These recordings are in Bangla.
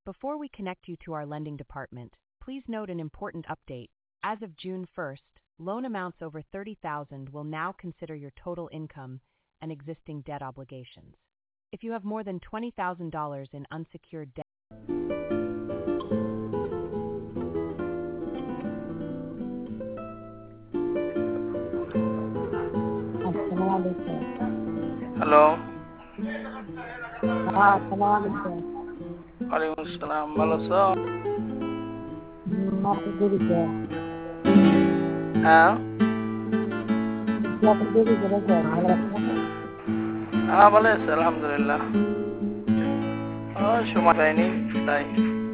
Before we connect you to our lending department, please note an important update. As of June 1st, loan amounts over $30,000 will now consider your total income and existing debt obligations. If you have more than $20,000 in unsecured debt, hello, আসসালামু ওয়ালাইকুম আসসালাম। ভালো আছো? আলাইকুম। হ্যাঁ, ভালো আছে আলহামদুলিল্লাহ। সময় পাইনি তাই।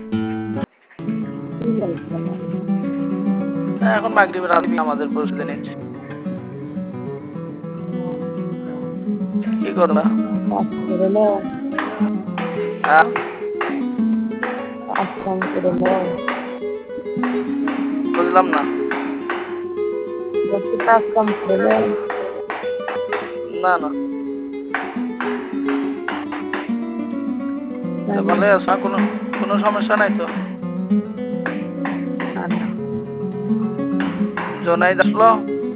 এখন মাগরিবের আগে আমাদের পৌঁছতে নিচ্ছি। কি করলা? হ্যাঁ, বুঝলাম না। না না, ভালো আছো? কোনো কোনো সমস্যা নাই তো? জোনাই আসলো?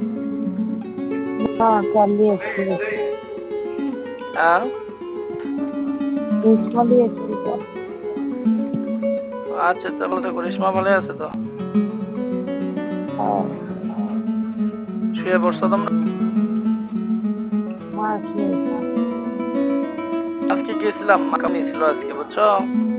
হ্যাঁ, আচ্ছা, তাহলে তো করিশ্মা ভালো আছে তো? শুয়ে পড়ছো তোমরা? আজকে গিয়েছিলাম, মাকামি ছিল আজকে, বুঝছো?